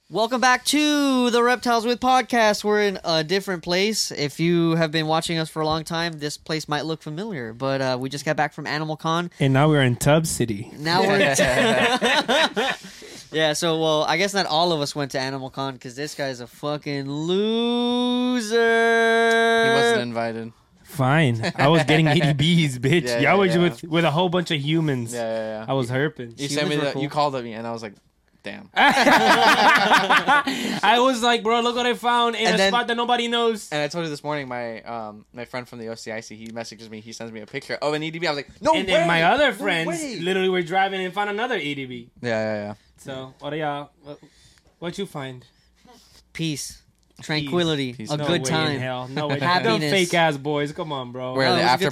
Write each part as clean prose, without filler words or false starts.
Welcome back to the Reptiles with podcast. We're in a different place. If you have been watching us for a long time, this place might look familiar, but we just got back from Animal Con. And now we're in Tub City. Now we're yeah, so, well, I guess not all of us went to Animal Con because this guy's a fucking loser. He wasn't invited. Fine. I was getting ADBs, bitch. Yeah, Y'all was yeah. with a whole bunch of humans. Yeah. I was herping. You sent me were that. cool. You called me, and I was like, damn. I was like, bro, look what I found in And a then- spot that nobody knows. And I told you this morning, my friend from the OCIC, he messages me. He sends me a picture of an EDB. I was like, no And way! then my other No friends way! literally were driving and found another ADB. Yeah. So, what are y'all? What you find? Peace, tranquility, Peace. a No good way time. in hell. No way. Them Happiness. fake ass boys. Come on, bro. We're Oh, at the it was a after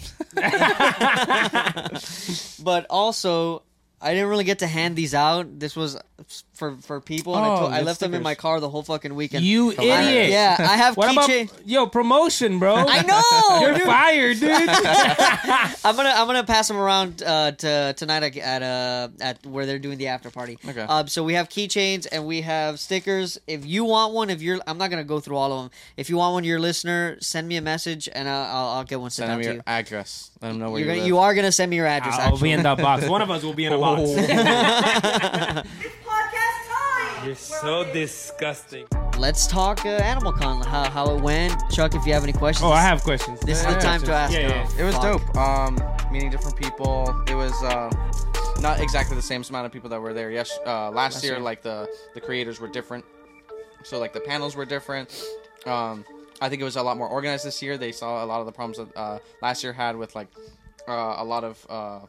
good party. But also, I didn't really get to hand these out. This was for people, and Oh, I the left them in stickers. my car the whole fucking weekend. You Come on. idiot. Yeah, I have What about keychain. promotion, bro? I know. You're fired, dude. I'm gonna pass them around to tonight at where they're doing the after party. Okay. So we have keychains and we have stickers. If you want one, I'm not gonna go through all of them. If you want one, your listener, send me a message and I'll get one sent Send out him to your you. address. Let him know where You're you gonna, live. you are gonna send me your address. I'll be actually. in that box. One of us will be in a box. It's podcast time! You're so disgusting. Let's talk Animal Con. How it went, Chuck. If you have any questions, Oh, I have questions. This is Yeah, the time to ask. Yeah. It was Fuck. dope. Meeting different people. It was not exactly the same amount of people that were there. Yes, last year, like the creators were different, so like the panels were different. I think it was a lot more organized this year. They saw a lot of the problems that last year had with like a lot of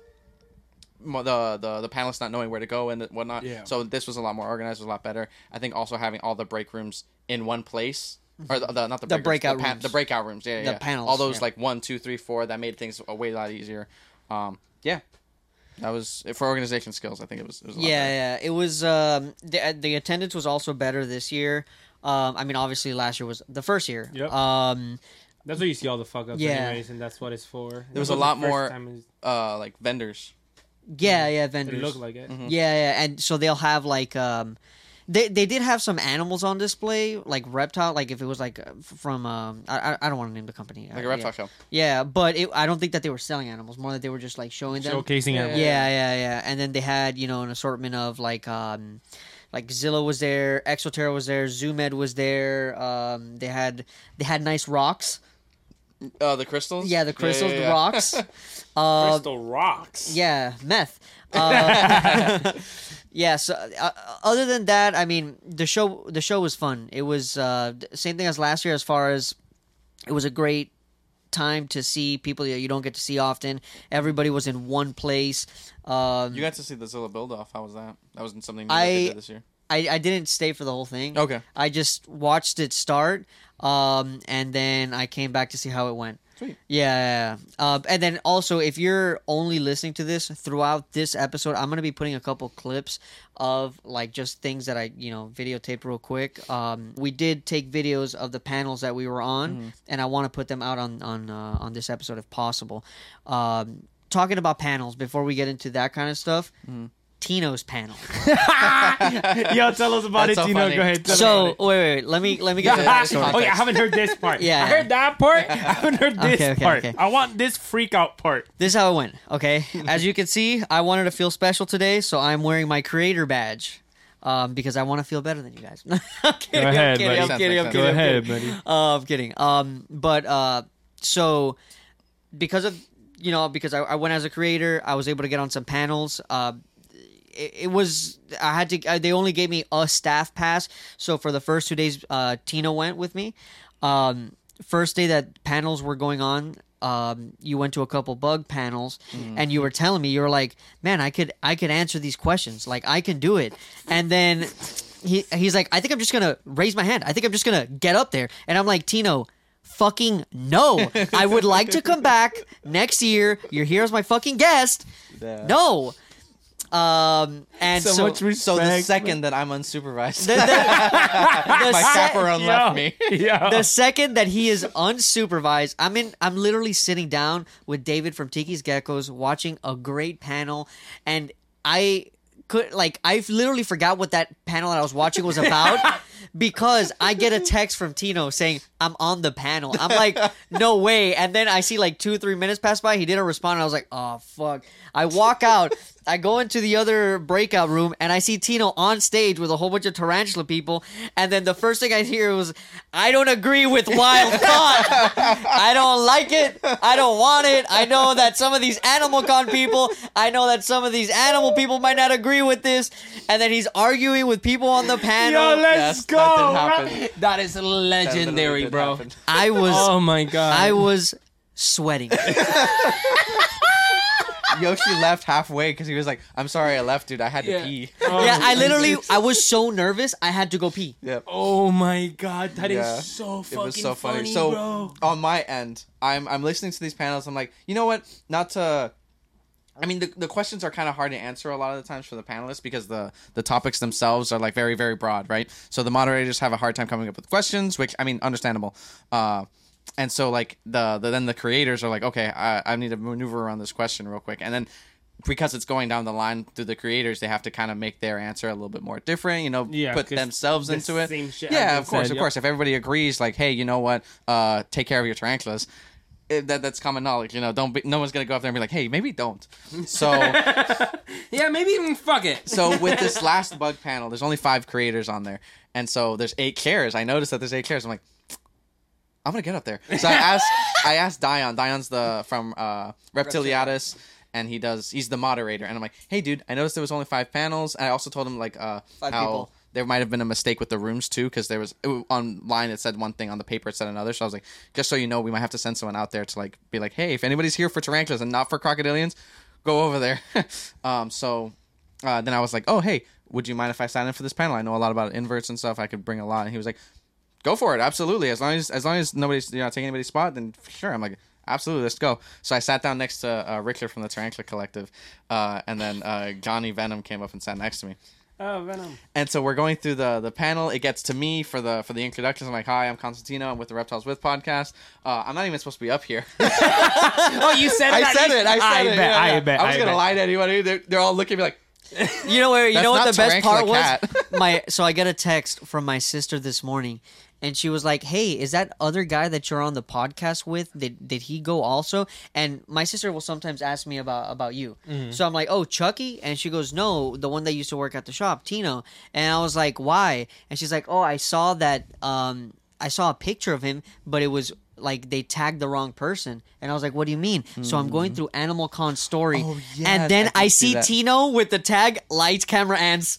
the panelists not knowing where to go and whatnot. Yeah. So this was a lot more organized, was a lot better. I think also having all the break rooms in one place. Or not the, The break rooms, breakout rooms. the breakout rooms, yeah, The yeah. panels, All those yeah. like 1, 2, 3, 4 that made things a way lot easier. Yeah, that was for organization skills. I think it was a lot better. Yeah. It was the attendance was also better this year. I mean, obviously last year was the first year. Yep. That's where you see all the fuck ups Yeah. anyways, and that's what it's for. There was a lot more It like vendors. Yeah, vendors. looked like it. Mm-hmm. Yeah, and so they'll have like they did have some animals on display, like reptile, like if it was like from I don't want to name the company, Like a reptile yeah. show. Yeah, but I don't think that they were selling animals, more that they were just like showing them. Showcasing Yeah. it. Yeah, and then they had an assortment of like Zilla was there, Exoterra was there, Zoomed was there. They had nice rocks. The crystals. Yeah, the crystals, Yeah. the rocks. Crystal rocks. Yeah, meth. Yeah. So other than that, I mean, the show was fun. It was same thing as last year, as far as it was a great time to see people that you don't get to see often. Everybody was in one place. You got to see the Zilla build off. How was that? That wasn't something new that I- they did this year. I didn't stay for the whole thing. Okay. I just watched it start, and then I came back to see how it went. Sweet. Yeah. And then also, if you're only listening to this throughout this episode, I'm gonna be putting a couple clips of like just things that I videotaped real quick. We did take videos of the panels that we were on, and I want to put them out on this episode if possible. Talking about panels before we get into that kind of stuff. Tino's panel. Yo, tell us about That's it, so Tino. funny. Go ahead. Tell us So about wait. Let me get to the Yeah, backstory. it. Oh, yeah, I haven't heard this part. Yeah. I heard that part. I haven't heard this Okay, part. okay. I want this freak out part. This is how it went, okay? As you can see, I wanted to feel special today, so I'm wearing my creator badge. Because I want to feel better than you guys. I'm kidding, Go ahead, I'm kidding, buddy. I'm kidding, I'm Go kidding, Go I'm ahead, kidding. buddy. I'm kidding. But so because of because I went as a creator, I was able to get on some panels. It was I had to. They only gave me a staff pass, so for the first 2 days, Tino went with me. First day that panels were going on, you went to a couple bug panels, and you were telling me, you were like, "Man, I could answer these questions. Like I can do it." And then he's like, "I think I'm just gonna raise my hand. I think I'm just gonna get up there." And I'm like, "Tino, fucking no! I would like to come back next year. You're here as my fucking guest. Yeah. No." And so, much respect. So the second that I'm unsupervised, the my sec- chaperone left me. Yo. the second that he is unsupervised, I'm literally sitting down with David from Tiki's Geckos watching a great panel, and I I literally forgot what that panel that I was watching was about because I get a text from Tino saying I'm on the panel. I'm like, no way. And then I see like 2-3 minutes pass by. He didn't respond. And I was like, oh fuck. I walk out. I go into the other breakout room and I see Tino on stage with a whole bunch of tarantula people. And then the first thing I hear was, I don't agree with Wild Con. I don't like it. I don't want it. I know that some of these Animal Con people, I know that some of these animal people might not agree with this. And then he's arguing with people on the panel. Yo, let's go. That didn't happen. That is That legendary, literally bro. did happen. I was, Oh my god. I was sweating. Yoshi left halfway because he was like, "I'm sorry, I left, dude. I had to pee." Oh, Yeah, I was so nervous. I had to go pee. Yep. Oh my god, that is Yeah. so It fucking was so funny. funny, So bro. on my end, I'm listening to these panels. I'm like, you know what? Not to. I mean, the questions are kind of hard to answer a lot of the times for the panelists because the topics themselves are like very, very broad, right? So the moderators have a hard time coming up with questions, which I mean, understandable. And so like then the creators are like, okay, I need to maneuver around this question real quick, and then because it's going down the line through the creators, they have to kind of make their answer a little bit more different, put 'cause themselves the into it. same shit Yeah, has of been course, said, of yep. course. If everybody agrees, like, hey, you know what, take care of your tarantulas. That's common knowledge, no one's gonna go up there and be like, hey, maybe don't. So Yeah, maybe even fuck it. so with this last bug panel, there's only 5 creators on there, and so there's 8 chairs. I noticed that there's 8 chairs. I'm like, I'm gonna get up there. So I asked Dion. Dion's from Reptiliatus, and he's the moderator. And I'm like, hey, dude, I noticed there was only 5 panels. And I also told him like 5 how people. there might have been a mistake with the rooms too, because online it said one thing, on the paper it said another. So I was like, just so you know, we might have to send someone out there to like be like, hey, if anybody's here for tarantulas and not for crocodilians, go over there. Then I was like, oh, hey, would you mind if I sign in for this panel? I know a lot about inverts and stuff. I could bring a lot. And he was like, go for it, absolutely. As long as nobody's taking anybody's spot, then sure. I'm like, absolutely, let's go. So I sat down next to Richter from the Tarantula Collective, and then Johnny Venom came up and sat next to me. Oh, Venom. And so we're going through the panel. It gets to me for the introductions. I'm like, hi, I'm Constantino. I'm with the Reptiles With podcast. I'm not even supposed to be up here. Oh, you said it. I said it. I bet, Yeah, I yeah. bet, I was I gonna bet. lie to anybody. They're all looking at me like, You know where? You That's know what not the best part Tarantula was? Cat. So I get a text from my sister this morning, and she was like, "Hey, is that other guy that you're on the podcast with? Did he go also?" And my sister will sometimes ask me about you. So I'm like, "Oh, Chucky," and she goes, "No, the one that used to work at the shop, Tino." And I was like, "Why?" And she's like, "Oh, I saw that. I saw a picture of him, but it was." Like they tagged the wrong person, and I was like, "What do you mean?" So I'm going through Animal Con story, Oh, yes, and then I I did see see that. Tino with the tag lights, camera, ants.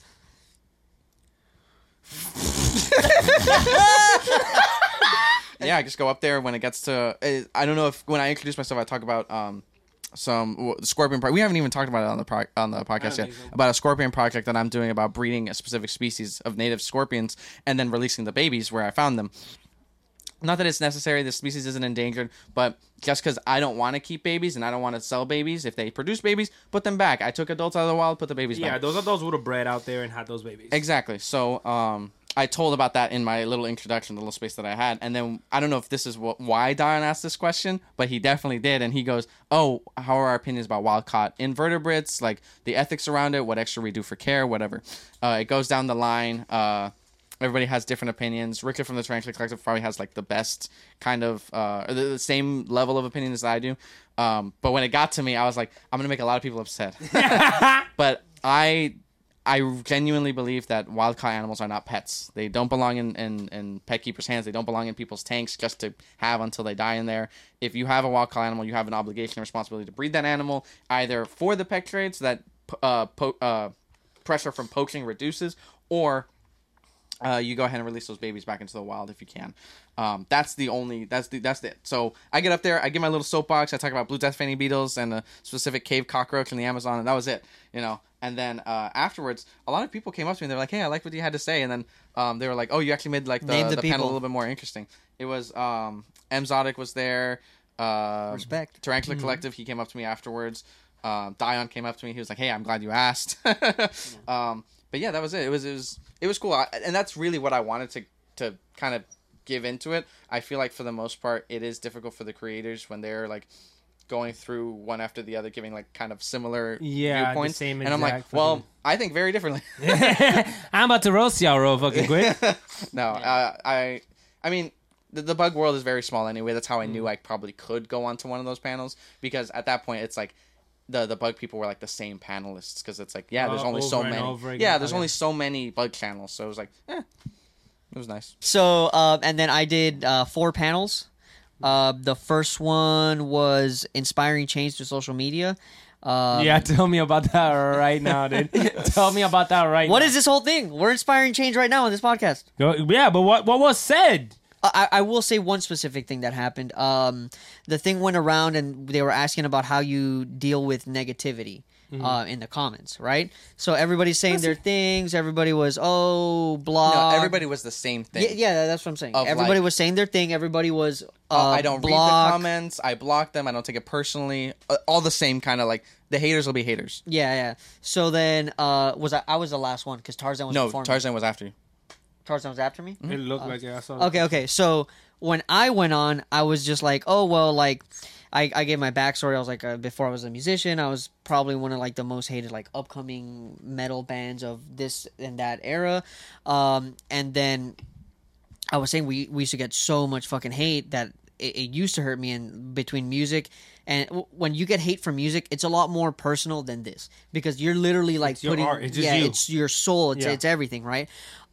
yeah, I just go up there when it gets to. I don't know if when I introduce myself, I talk about the scorpion project. We haven't even talked about it on the podcast yet. About a scorpion project that I'm doing about breeding a specific species of native scorpions and then releasing the babies where I found them. Not that it's necessary, the species isn't endangered, but just because I don't want to keep babies and I don't want to sell babies, if they produce babies, put them back. I took adults out of the wild, put the babies Yeah, back. those are those would have bred out there and had those babies. Exactly. So I told about that in my little introduction, the little space that I had. And then I don't know if this is why Dion asked this question, but he definitely did. And he goes, oh, how are our opinions about wild-caught invertebrates, like the ethics around it, what extra we do for care, whatever. It goes down the line. Everybody has different opinions. Richter from the Tarantula Collective probably has like the best kind of the same level of opinion as I do. But when it got to me, I was like, I'm gonna make a lot of people upset. But I genuinely believe that wild caught animals are not pets. They don't belong in pet keepers' hands. They don't belong in people's tanks just to have until they die in there. If you have a wild caught animal, you have an obligation and responsibility to breed that animal either for the pet trade so that pressure from poaching reduces, or you go ahead and release those babies back into the wild if you can. That's it. So I get up there, I get my little soapbox, I talk about blue death fanny beetles and a specific cave cockroach in the Amazon, and that was it, And then afterwards, a lot of people came up to me, they're like, hey, I like what you had to say, and then they were like, oh, you actually made like the Name the panel a people. little bit more interesting. It was Mzotic was there, Respect. Tarantula Collective, he came up to me afterwards. Dion came up to me, he was like, hey, I'm glad you asked. But yeah, that was it. It was cool, and that's really what I wanted to kind of give into it. I feel like for the most part, it is difficult for the creators when they're like going through one after the other, giving like kind of similar Yeah, the viewpoints. same And I'm like, exact well, fucking- I think very differently. I'm about to roast y'all real fucking quick. No, I mean, the bug world is very small anyway. That's how I knew I probably could go onto one of those panels, because at that point it's like the bug people were like the same panelists, because it's like, yeah, there's only so over and many. over again. Yeah, there's Okay. only so many bug channels, so it was like, it was nice. So, and then I did 4 panels. The first one was inspiring change through social media. Yeah, tell me about that right now, dude. Tell me about that right now. What is this whole thing? We're inspiring change right now on this podcast. Yeah, but what was said? I will say one specific thing that happened. The thing went around and they were asking about how you deal with negativity in the comments, right? So everybody's saying their things. Everybody was, blog. No, everybody was the same thing. Yeah, that's what I'm saying. Of, Everybody like- was saying their thing. Everybody was I don't read the block. comments. I block them. I don't take it personally. All the same kind of like, the haters will be haters. Yeah. So then I was the last one because Tarzan was No, before me. Tarzan was after you. Tarzan was after me? It looked like it. I saw. Okay. So when I went on, I was just like, oh, well, like, I gave my backstory. I was like, before I was a musician, I was probably one of, like, the most hated, like, upcoming metal bands of this and that era. And then I was saying we used to get so much fucking hate that it used to hurt me in between music. And when you get hate from music, it's a lot more personal than this because you're literally like It's your putting, art. It's just you. it's your soul. It's Yeah. it's everything, right?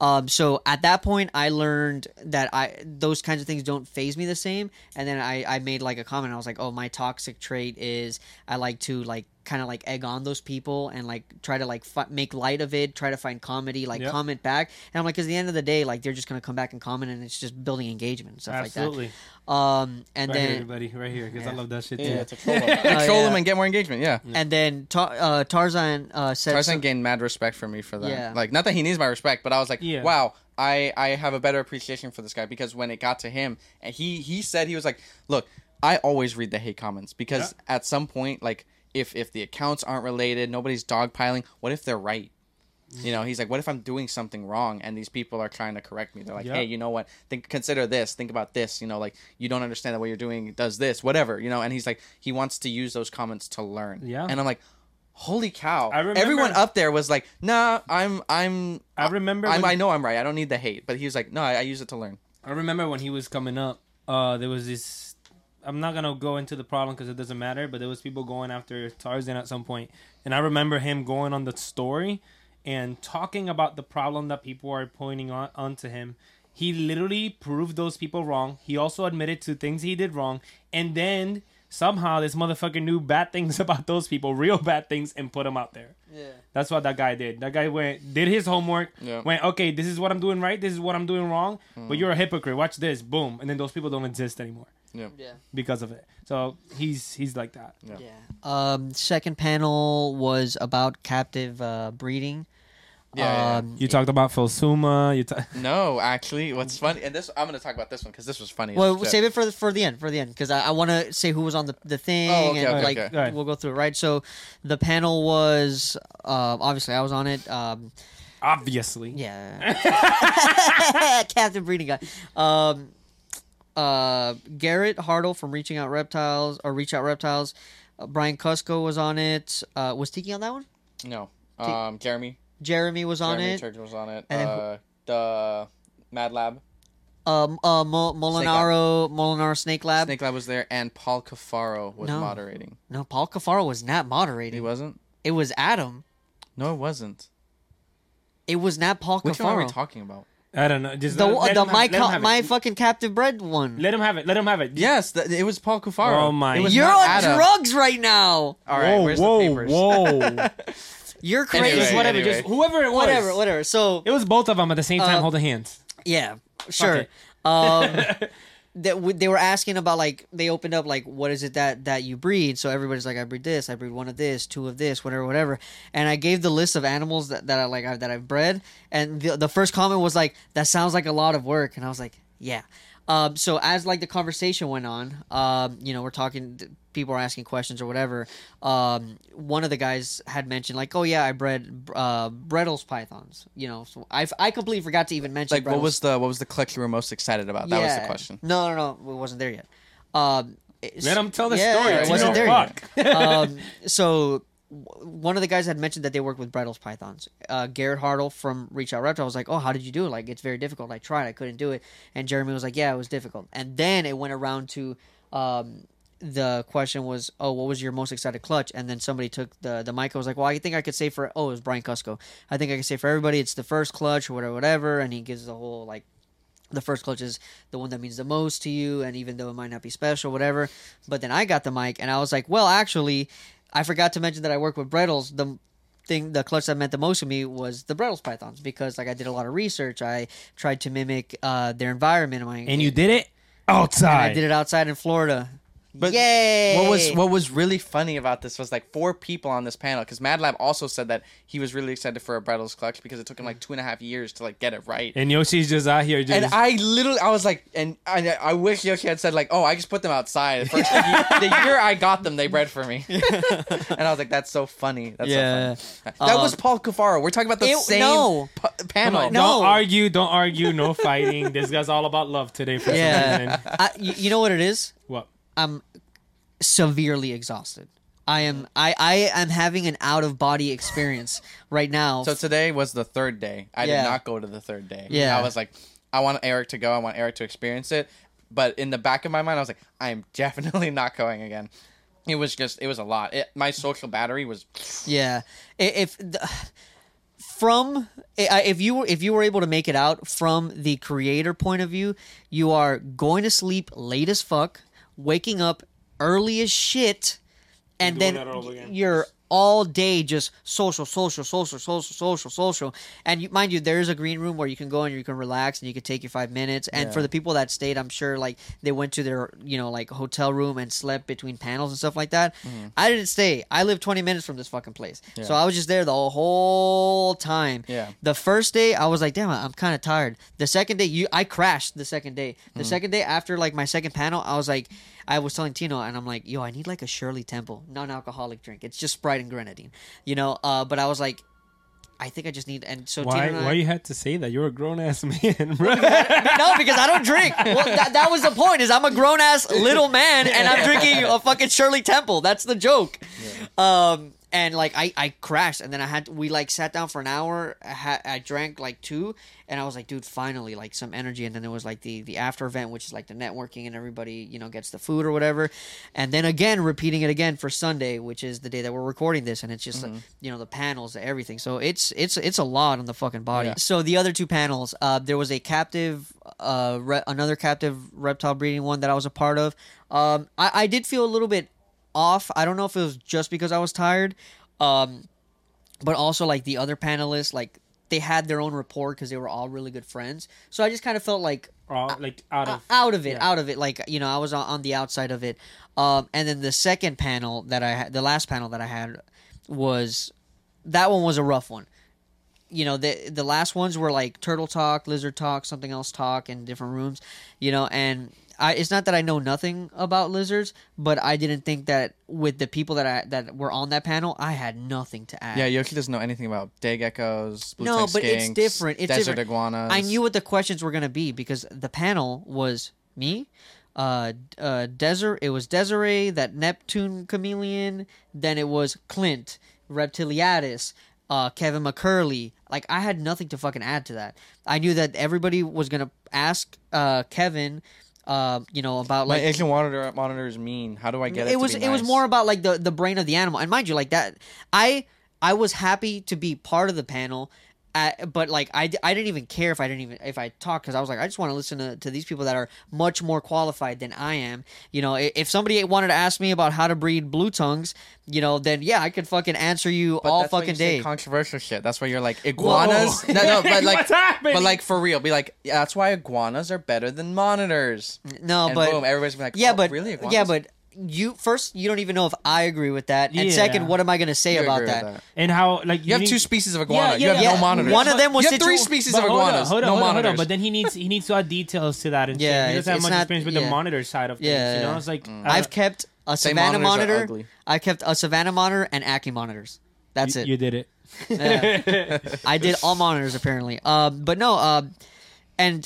So at that point, I learned that those kinds of things don't phase me the same. And then I made like a comment. I was like, oh, my toxic trait is I like to like kind of like egg on those people and like try to like make light of it, try to find comedy, like Yep. comment back. And I'm like, because at the end of the day, like they're just gonna come back and comment, and it's just building engagement and stuff Absolutely. like that. And Right here, then everybody, right here, because I Yeah. love that shit too. Yeah, to troll them. Troll them and get more engagement. Yeah. and then Tarzan said Tarzan gained mad respect for me for that. Yeah. Like, not that he needs my respect, but I was like, Yeah. wow, I have a better appreciation for this guy, because when it got to him, and he said, he was like, look, I always read the hate comments, because at some point, like, if the accounts aren't related, nobody's dogpiling, what if they're right? You know, he's like, what if I'm doing something wrong and these people are trying to correct me? They're like, Yep. hey, you know what? Consider this. Think about this. You know, like, you don't understand that what you're doing does this, whatever, you know? And he's like, he wants to use those comments to learn. Yeah. And I'm like, holy cow. I remember- Everyone up there was like, nah, I remember when- I know I'm right. I don't need the hate. But he was like, no, I use it to learn. I remember when he was coming up, there was this. I'm not gonna go into the problem because it doesn't matter, but there was people going after Tarzan at some point, and I remember him going on the story and talking about the problem that people are pointing onto him. He literally proved those people wrong. He also admitted to things he did wrong, and then somehow this motherfucker knew bad things about those people, real bad things, and put them out there. Yeah. That's what that guy did. That guy did his homework, Yeah. went, okay, this is what I'm doing right, this is what I'm doing wrong, but you're a hypocrite. Watch this, boom, and then those people don't exist anymore Yeah. because of it. So he's like that. Yeah. Second panel was about captive breeding. Yeah. You talked about Philsuma. No, actually, what's funny, and this, I'm going to talk about this one because this was funny. Well, as shit. save it for the end, because I want to say who was on the thing, Oh, okay, and okay, like okay. Go ahead. we'll go through it, right? So the panel was obviously I was on it. Obviously. Yeah, captive breeding guy. Garrett Hartle from Reach Out Reptiles. Brian Cusco was on it. Was Tiki on that one? No. Jeremy Was on it. Church was on it. And then The Mad Lab. Molinaro Snake Lab. Snake Lab was there, and Paul Cafaro was No. moderating. No, Paul Cafaro was not moderating. He wasn't? It was Adam. No, it wasn't. It was not Paul Which one are we Cafaro. talking about? I don't know. Just The let him have my it. fucking captive bred one. Let him have it. Let him have it. Yes, it was Paul Cafaro. Oh my- It was You're not on Adam. drugs right now. All right, Whoa, where's whoa, the papers? whoa. You're crazy. Anyway, Just whatever. anyway. Just whoever it was. Whatever. So It was both of them at the same time holding hands. yeah, sure. it. They were asking about like they opened up like what is it that you breed? So everybody's like I breed this, I breed one of this, two of this, whatever. And I gave the list of animals that I like that I've bred, and the first comment was like that sounds like a lot of work, and I was like yeah. So as like the conversation went on, we're talking, people are asking questions or whatever. One of the guys had mentioned like, oh yeah, I bred Brettles pythons. So I completely forgot to even mention. Like, what Brettles. was the collection you were most excited about? That was the question. No, it wasn't there yet. Let him tell the Yeah, story. I You wasn't know, there fuck. So one of the guys had mentioned that they worked with Brettles pythons. Garrett Hartle from Reach Out Reptile was like, "Oh, how did you do it? Like, it's very difficult. I tried, I couldn't do it." And Jeremy was like, "Yeah, it was difficult." And then it went around to the question was, "Oh, what was your most excited clutch?" And then somebody took the mic. I was like, "Well, I think I could say for it was Brian Cusco. I think I could say for everybody, it's the first clutch or whatever." And he gives the whole like. The first clutch is the one that means the most to you, and even though it might not be special, whatever. But then I got the mic, and I was like, well, actually, I forgot to mention that I work with Brettles. The clutch that meant the most to me was the Brettles pythons, because like I did a lot of research. I tried to mimic their environment. And you did it outside. I did it outside in Florida. But Yay! what was really funny about this was like 4 people on this panel, because Mad Lab also said that he was really excited for a Brettles clutch because it took him like 2.5 years to like get it right. And Yoshi's just out here just... And I was like, and I wish Yoshi had said like, oh, I just put them outside. The year I got them, they bred for me. And I was like, that's so funny. That's Yeah. so funny. That was Paul Cafaro. We're talking about the same panel. No. Don't argue, no fighting. This guy's all about love today for some Yeah. reason. You know what it is? What? I'm severely exhausted. I am having an out of body experience right now. So today was the 3rd day. I did not go to the 3rd day. Yeah. I was like, I want Eric to go. I want Eric to experience it. But in the back of my mind, I was like, I'm definitely not going again. It was a lot. My social battery was... Yeah. If you were able to make it out from the creator point of view, you are going to sleep late as fuck, waking up early as shit, and Doing then that all again. you're all day just social. And mind you, there is a green room where you can go and you can relax and you can take your 5 minutes. And for the people that stayed, I'm sure like they went to their like hotel room and slept between panels and stuff like that. I didn't stay. I live 20 minutes from this fucking place, so I was just there the whole time. Yeah. The first day I was like, damn, I'm kind of tired. The second day I crashed. The second day, second day after like my second panel, I was telling Tino, and I'm like, yo, I need like a Shirley Temple non-alcoholic drink. It's just Sprite and grenadine, but I was like, I think I just need. And so Tino and I, Why you had to say that? You're a grown ass man, bro. no, because I don't drink. Well, that was the point. Is I'm a grown ass little man, and I'm drinking a fucking Shirley Temple. That's the joke. Yeah. And like I crashed, and then we like sat down for an hour. I drank like 2, and I was like, dude, finally like some energy. And then there was like the after event, which is like the networking, and everybody gets the food or whatever. And then again, repeating it again for Sunday, which is the day that we're recording this, and it's just like, the panels, everything. So it's a lot on the fucking body. Yeah. So the other 2 panels, there was a captive, another captive reptile breeding one that I was a part of. I did feel a little bit off. I don't know if it was just because I was tired, but also like the other panelists, like they had their own rapport because they were all really good friends. So I just kind of felt like out of it. Like I was on the outside of it. And then the second panel that I had, the last panel that I had, that one was a rough one. The last ones were like turtle talk, lizard talk, something else talk in different rooms, and it's not that I know nothing about lizards, but I didn't think that with the people that were on that panel, I had nothing to add. Yeah, Yoki doesn't know anything about day geckos, blue no, but skinks, it's different. It's desert different. iguanas. I knew what the questions were going to be because the panel was me, Desiree, that Neptune chameleon, then it was Clint, Reptiliatus, Kevin McCurley. Like, I had nothing to fucking add to that. I knew that everybody was going to ask Kevin... about like my agent monitor is mean. How do I get it? It was more about like the brain of the animal, and mind you, like that, I was happy to be part of the panel, but like I didn't even care if I talked, because I was like, I just want to listen to these people that are much more qualified than I am. If somebody wanted to ask me about how to breed blue tongues, then yeah, I could fucking answer you all fucking day. Controversial shit. That's why you're like iguanas. No, but like, but like for real, be like, yeah, that's why iguanas are better than monitors. No, and but boom, everybody's like, yeah, oh, but really, iguanas? yeah, but. You don't even know if I agree with that, and Yeah. second, what am I going to say You about agree with that? And how like You have need- 2 species of iguana. Yeah, you have yeah. no monitors. One of them was you have 3 situ- species But of iguanas. hold on, no hold monitors. on. But then he needs to add details to that and Yeah, shit. He doesn't have it's much not- experience with yeah. the monitor side of things. Yeah. It's like I've kept a Same Savannah monitors are monitor. ugly. I've kept a Savannah monitor and Ackie monitors. That's it. You did it. Yeah. I did all monitors apparently. But no. And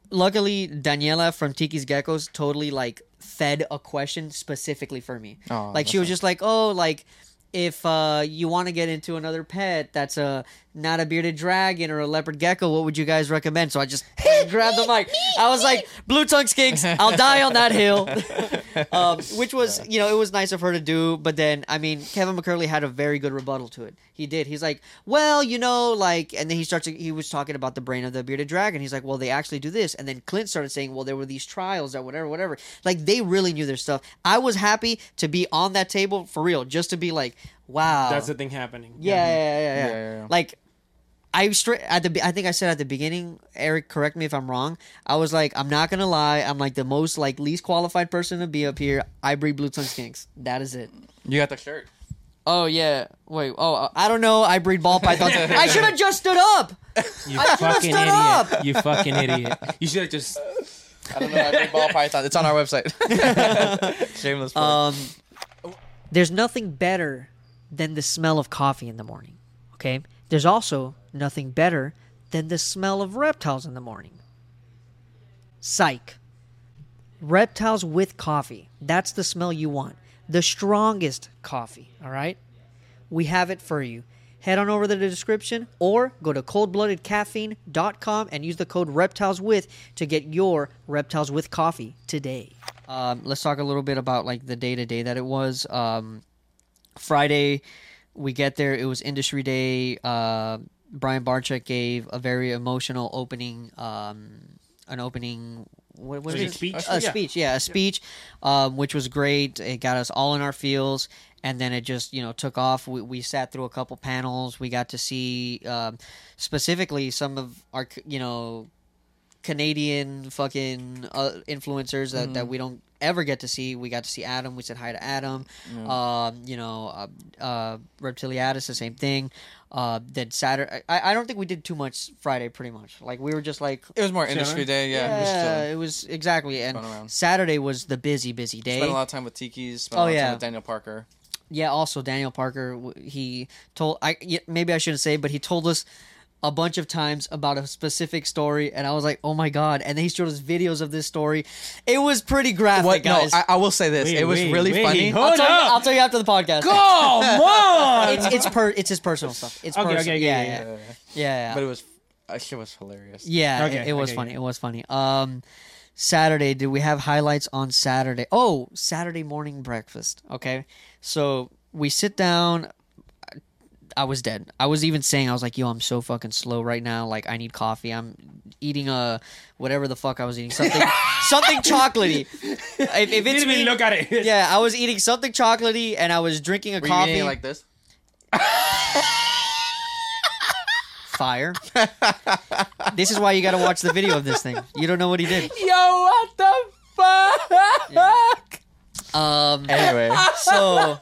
luckily, Daniela from Tiki's Geckos totally like fed a question specifically for me. Oh, Like she was just like, oh, like if you want to get into another pet that's not a bearded dragon or a leopard gecko, what would you guys recommend? So I just grabbed the mic. I was like, blue tongue skinks, I'll die on that hill. Which was, you know, it was nice of her to do. But then, I mean, Kevin McCurley had a very good rebuttal to it. He did. He's like, well, you know, like, and then he was talking about the brain of the bearded dragon. He's like, well, they actually do this. And then Clint started saying, well, there were these trials or whatever. Like, they really knew their stuff. I was happy to be on that table for real, just to be like, wow. That's the thing happening. Yeah. Like, I think I said at the beginning, Eric, correct me if I'm wrong. I was like, I'm not gonna lie, I'm like the most like least qualified person to be up here. I breed blue tongue skinks. That is it. You got the shirt. Oh yeah. Wait. Oh, I don't know. I breed ball pythons. I should have just stood up. You I should've fucking stood idiot. up. You fucking idiot. You should have just. I don't know. I breed ball python. It's on our website. Shameless plug. There's nothing better than the smell of coffee in the morning. Okay. There's also nothing better than the smell of reptiles in the morning. Psych. Reptiles with coffee. That's the smell you want. The strongest coffee, all right? We have it for you. Head on over to the description or go to coldbloodedcaffeine.com and use the code REPTILESWITH to get your Reptiles with coffee today. Let's talk a little bit about like the day-to-day that it was. Friday, we get there. It was Industry Day. Brian Barczyk gave a very emotional opening, what is it? Speech? A speech, which was great. It got us all in our feels, and then it just, you know, took off. We sat through a couple panels. We got to see specifically some of our, you know, Canadian fucking influencers that we don't ever get to see. We got to see Adam. We said hi to Adam. You know, Reptiliadis, the same thing. Then Saturday, I don't think we did too much Friday. Pretty much, like we were just like It was more Industry Day. Yeah. it was exactly. And Going around. Saturday was the busy day. Spent a lot of time with Tiki's. Spent a lot of time with Daniel Parker. Yeah. Also, Daniel Parker. He told maybe I shouldn't say, but he told us a bunch of times about a specific story, and I was like, oh my god. And then he showed us videos of this story. It was pretty graphic, guys. No, I will say this. It was really funny. I'll tell you after the podcast. Come on! It's his personal stuff. It's personal. Okay, Yeah. But it was, shit was hilarious. Yeah, Okay, it was okay, funny. yeah. It was funny. Saturday, did we have highlights on Saturday? Oh, Saturday morning breakfast. Okay, so we sit down. I was dead. I was even saying, I was like, yo, I'm so fucking slow right now. Like, I need coffee. I'm eating whatever the fuck I was eating. Something chocolatey. If it's Didn't even me, look at it. yeah, I was eating something chocolatey and I was drinking a Were coffee. you eating it like this? Fire. This is why you gotta watch the video of this thing. You don't know what he did. Yo, what the fuck? Anyway. So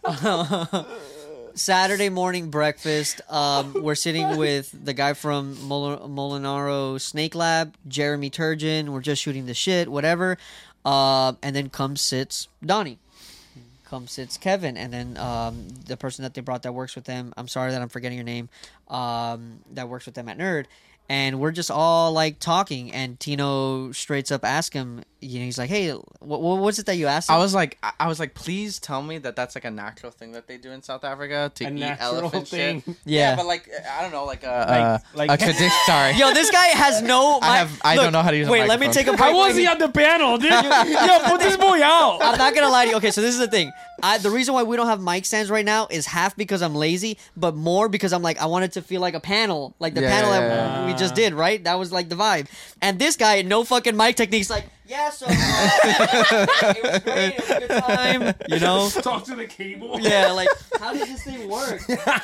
Saturday morning breakfast, we're sitting with the guy from Molinaro Snake Lab, Jeremy Turgeon. We're just shooting the shit, whatever. And then sits Donnie. Sits Kevin. And then the person that they brought that works with them, I'm sorry that I'm forgetting your name, that works with them at Nerd. And we're just all like talking, and Tino straight up asked him, you know, he's like, hey, what was it that you asked him? I was like, please tell me that that's like a natural thing that they do in South Africa to A eat natural elephant thing. shit. Yeah. But like, I don't know, like a Like- tradition. Sorry. Yo, this guy has no. I don't know how to use a Wait, let me microphone. take a break. How was he on the panel, dude? Yo, put this boy out. I'm not gonna lie to you. Okay, so this is the thing. The reason why we don't have mic stands right now is half because I'm lazy, but more because I'm like, I wanted to feel like a panel, like the panel that we just did, right? That was like the vibe. And this guy, no fucking mic techniques, like, yeah, so it was great, it was a good time, you know? Talk to the cable. Yeah, like, how does this thing work?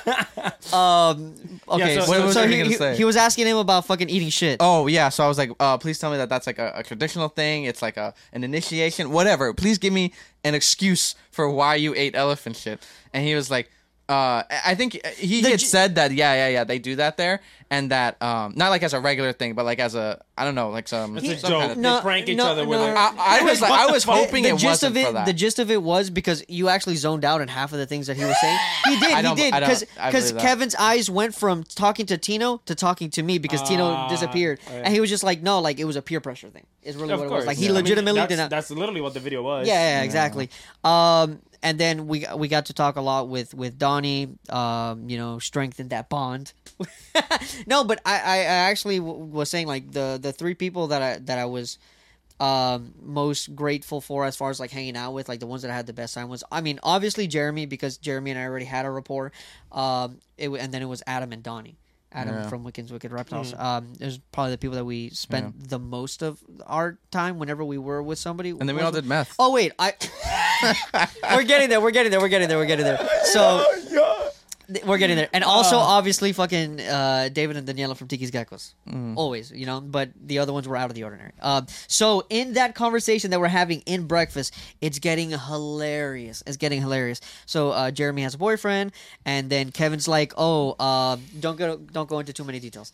Okay, Yeah, so- What was so he gonna say? he was asking him about fucking eating shit. Oh yeah, so I was like, please tell me that that's like a traditional thing. It's like an initiation, whatever. Please give me an excuse for why you ate elephant shit. And he was like, I think he had said that, yeah, they do that there. and that not like as a regular thing, but like as a I don't know, like some. It's a some joke. kind of- No, They prank each no, other with no. it. I was hoping the it gist wasn't of it, for that. the gist of it was because you actually zoned out in half of the things that he was saying. He did, I he don't- did, I don't- because I believe that. Kevin's eyes went from talking to Tino to talking to me because Tino disappeared, oh, yeah. and he was just like, no, like it was a peer pressure thing. Is really Of what it course. was. Like he I mean, legitimately that's, did not. That's literally what the video was. Yeah, exactly. And then we got to talk a lot with Donnie. Strengthened that bond. No, but I actually was saying like the three people that I was most grateful for as far as like hanging out with, like the ones that I had the best time was, I mean, obviously Jeremy, because Jeremy and I already had a rapport. And then it was Adam and Donnie. Adam from Wiccan's Wicked Reptiles. It was probably the people that we spent the most of our time whenever we were with somebody. And then we all did meth. Oh wait, we're getting there. So we're getting there, and also obviously fucking David and Daniela from Tiki's Geckos, always, But the other ones were out of the ordinary. So in that conversation that we're having in breakfast, it's getting hilarious. So Jeremy has a boyfriend, and then Kevin's like, "Oh, don't go into too many details."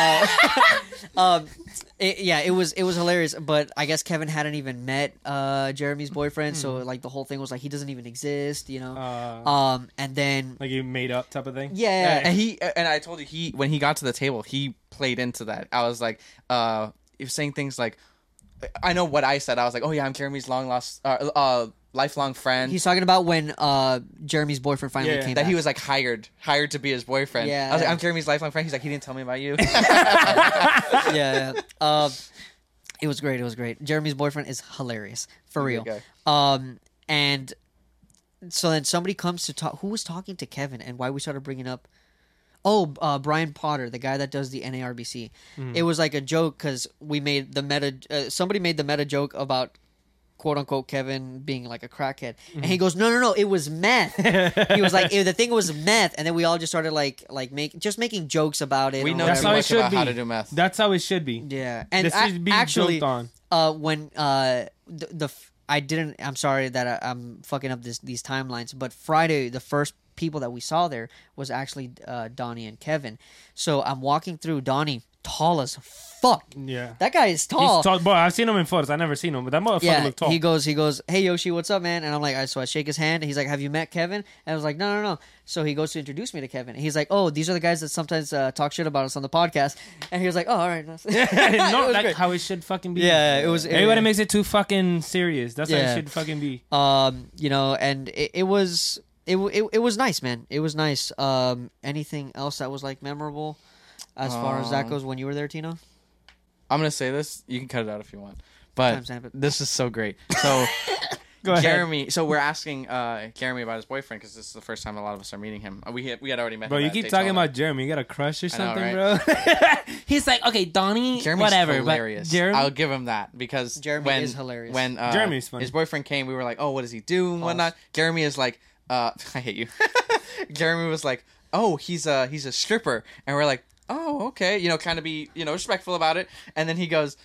It was hilarious, but I guess Kevin hadn't even met Jeremy's boyfriend, so like the whole thing was like he doesn't even exist, and then Like you made up type of thing. yeah, And I told you when he got to the table, he played into that. I was like, he was saying things like, I know what I said. I was like, oh yeah, I'm Jeremy's long lost, lifelong friend. he's talking about when Jeremy's boyfriend finally came that back. he was like hired to be his boyfriend. Yeah. I was like, I'm Jeremy's lifelong friend. He's like, he didn't tell me about you. yeah. It was great. Jeremy's boyfriend is hilarious, for real. Good And so then somebody comes to talk. Who was talking to Kevin, and why we started bringing up? Oh, Brian Potter, the guy that does the NARBC. It was like a joke because we made the meta. Somebody made the meta joke about quote unquote Kevin being like a crackhead, and he goes, "No, it was meth." He was like, "The thing was meth," and then we all just started making jokes about it. We or know That's too how it much should about be. how to do meth. That's how it should be. Yeah, and This should be actually, joked on. when I didn't. I'm sorry that I'm fucking up these timelines. But Friday, the first people that we saw there was actually Donnie and Kevin. So I'm walking through. Donnie, tall as fuck. Yeah. That guy is tall. He's tall. Boy, I've seen him in photos. I never seen him, but that motherfucker looked tall. He goes, "Hey Yoshi, what's up, man?" And I'm like, so I shake his hand. And he's like, "Have you met Kevin?" And I was like, No. So he goes to introduce me to Kevin. And he's like, "Oh, these are the guys that sometimes talk shit about us on the podcast." And he was like, "Oh, all right." no, was that's great. how it should fucking be. Yeah, it was. Everybody makes it too fucking serious. That's how Yeah. it should fucking be. And it was nice, man. It was nice. Anything else that was like memorable as far as that goes when you were there, Tino? I'm gonna say this. You can cut it out if you want. But Timestamp it. this is so great. So Go ahead. Jeremy. So we're asking Jeremy about his boyfriend because this is the first time a lot of us are meeting him. We had already met. Bro, him you at keep Daytona. talking about Jeremy. You got a crush or I know, something, right? bro? He's like, okay, Donnie, Jeremy's whatever. hilarious. But Jeremy, I'll give him that because Jeremy when, is hilarious. When Jeremy's funny. his boyfriend came, we were like, oh, what does he do and whatnot. Jeremy is like, I hate you. Jeremy was like, oh, he's a stripper, and we're like, oh, okay, kind of be respectful about it. And then he goes,